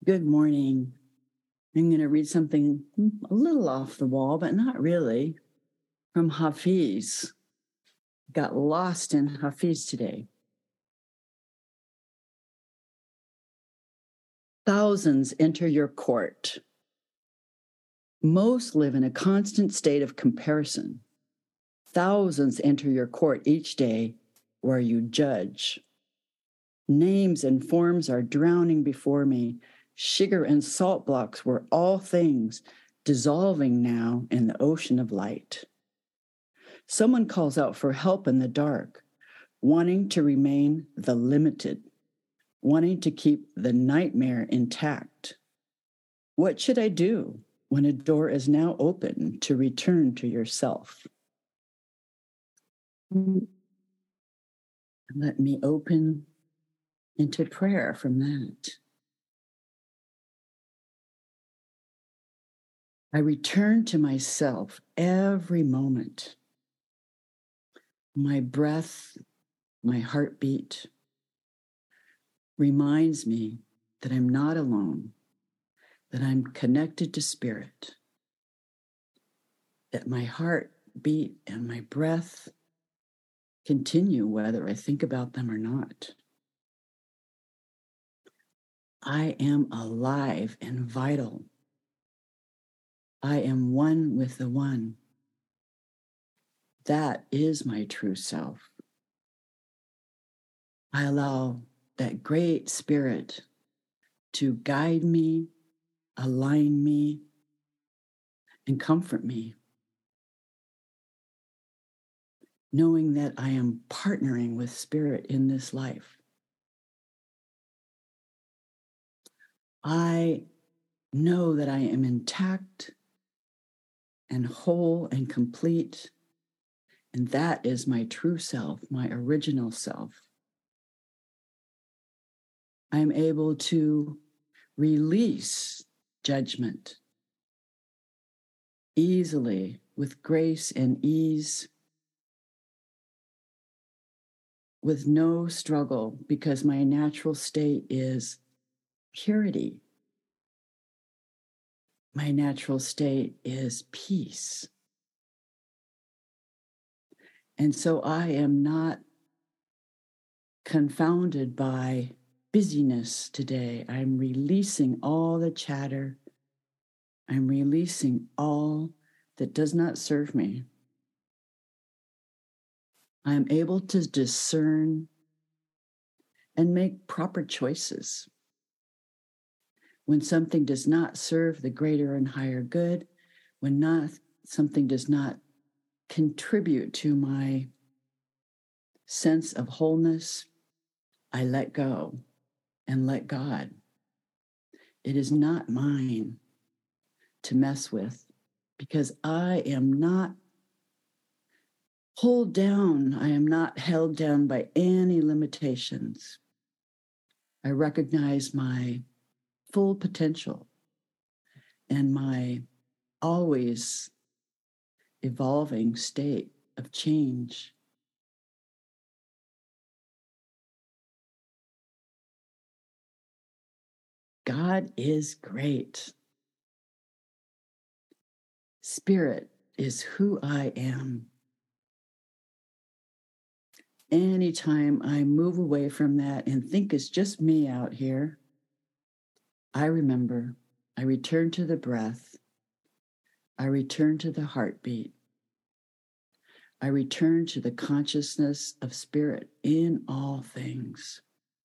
Good morning. I'm going to read something a little off the wall, but not really, from Hafiz. Got lost in Hafiz today. Thousands enter your court. Most live in a constant state of comparison. Thousands enter your court each day where you judge. Names and forms are drowning before me. Sugar and salt blocks were all things, dissolving now in the ocean of light. Someone calls out for help in the dark, wanting to remain the limited, wanting to keep the nightmare intact. What should I do when a door is now open to return to yourself? Let me open into prayer from that. I return to myself every moment. My breath, my heartbeat reminds me that I'm not alone, that I'm connected to spirit, that my heartbeat and my breath continue whether I think about them or not. I am alive and vital. I am one with the one. That is my true self. I allow that great spirit to guide me, align me, and comfort me, knowing that I am partnering with spirit in this life. I know that I am intact and whole and complete, and that is my true self, my original self. I'm able to release judgment easily, with grace and ease, with no struggle, because my natural state is purity. My natural state is peace. And so I am not confounded by busyness today. I'm releasing all the chatter. I'm releasing all that does not serve me. I am able to discern and make proper choices. When something does not serve the greater and higher good, when something does not contribute to my sense of wholeness, I let go and let God. It is not mine to mess with, because I am not pulled down. I am not held down by any limitations. I recognize my full potential and my always evolving state of change. God is great. Spirit is who I am. Anytime I move away from that and think it's just me out here, I remember, I return to the breath. I return to the heartbeat. I return to the consciousness of spirit in all things.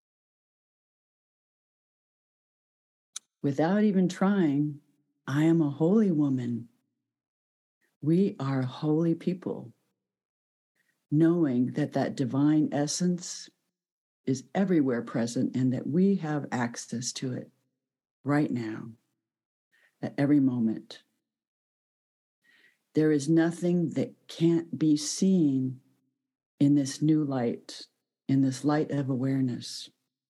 Without even trying, I am a holy woman. We are holy people, knowing that that divine essence is everywhere present and that we have access to it right now, at every moment. There is nothing that can't be seen in this new light, in this light of awareness.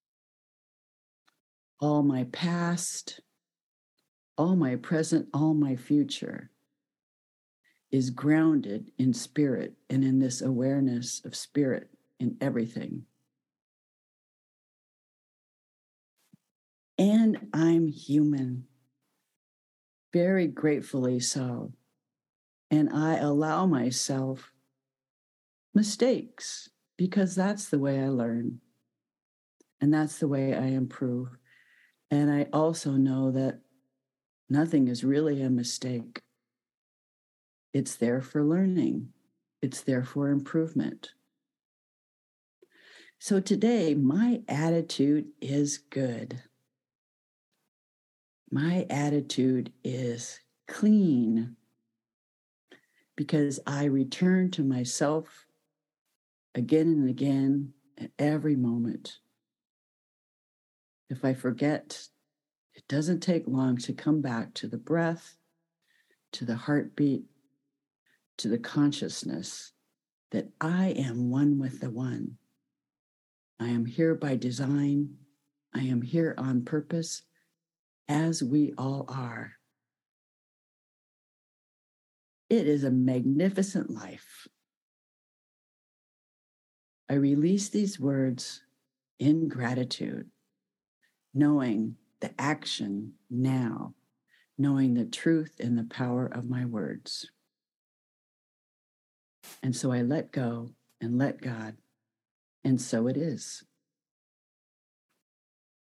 All my past, all my present, all my future is grounded in spirit and in this awareness of spirit in everything. And I'm human, very gratefully so. And I allow myself mistakes because that's the way I learn. And that's the way I improve. And I also know that nothing is really a mistake. It's there for learning. It's there for improvement. So today, my attitude is good. My attitude is clean because I return to myself again and again at every moment. If I forget, it doesn't take long to come back to the breath, to the heartbeat, to the consciousness that I am one with the one. I am here by design. I am here on purpose, as we all are. It is a magnificent life. I release these words in gratitude, knowing the action now, knowing the truth and the power of my words. And so I let go and let God, and so it is.